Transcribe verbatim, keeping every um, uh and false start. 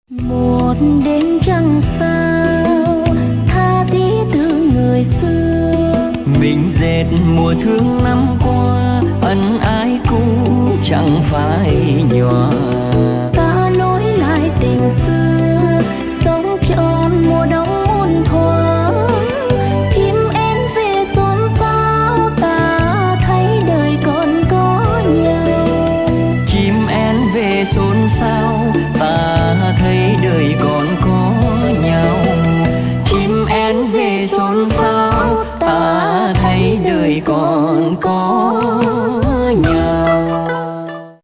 Một đêm trăng sao tha thiết thương người xưa, mình dệt mùa thương năm qua ân ái cũ chẳng phải nhòa.